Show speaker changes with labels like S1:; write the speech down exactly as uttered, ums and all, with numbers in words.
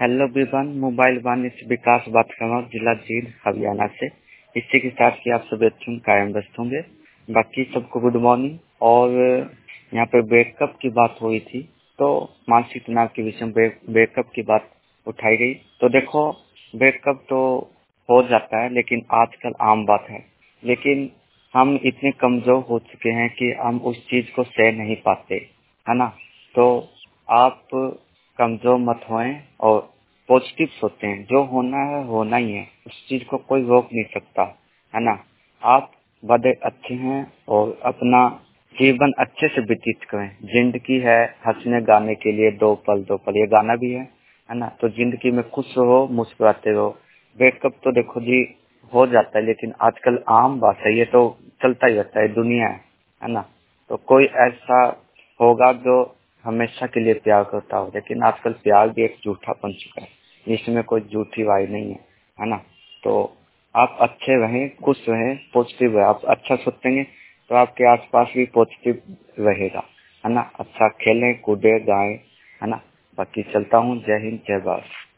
S1: Hello Vivaan mobile one इस विकास बात कर रहा हूँ जिला जींद हरियाणा से। इसी के साथ कि आप सब अच्छे कायम दस्त होंगे। बाकी सबको गुड मॉर्निंग। और यहाँ पे ब्रेकअप की बात हुई थी तो मानसिक तनाव के विषय में ब्रेकअप की बात उठाई गई। तो देखो, ब्रेकअप तो हो जाता है लेकिन आजकल आम बात है। लेकिन हम इतने कमजोर हो चुके हैं कि हम उस चीज को सह नहीं पाते, है ना। तो आप कमजोर मत होएं और पॉजिटिव सोचते हैं। जो होना है होना ही है, उस चीज को कोई रोक नहीं सकता, है ना। आप बड़े अच्छे हैं और अपना जीवन अच्छे से व्यतीत करें। जिंदगी है हंसने गाने के लिए, दो पल दो पल, ये गाना भी है है ना। तो जिंदगी में खुश रहो, मुस्कुराते रहो। ब्रेकअप तो देखो जी हो जाता है लेकिन आजकल आम बात है, ये तो चलता ही रहता है, दुनिया है है ना। तो कोई ऐसा होगा जो हमेशा के लिए प्यार करता हो, लेकिन आजकल प्यार भी एक झूठा बन चुका है, इसमें कोई झूठी वाई नहीं है, है ना। तो आप अच्छे रहें, खुश रहें, पॉजिटिव रहे। आप अच्छा सोचेंगे तो आपके आसपास भी पॉजिटिव रहेगा, है ना। अच्छा खेलें, कूदे, गाएं, है ना। बाकी चलता हूँ। जय हिंद, जय भारत।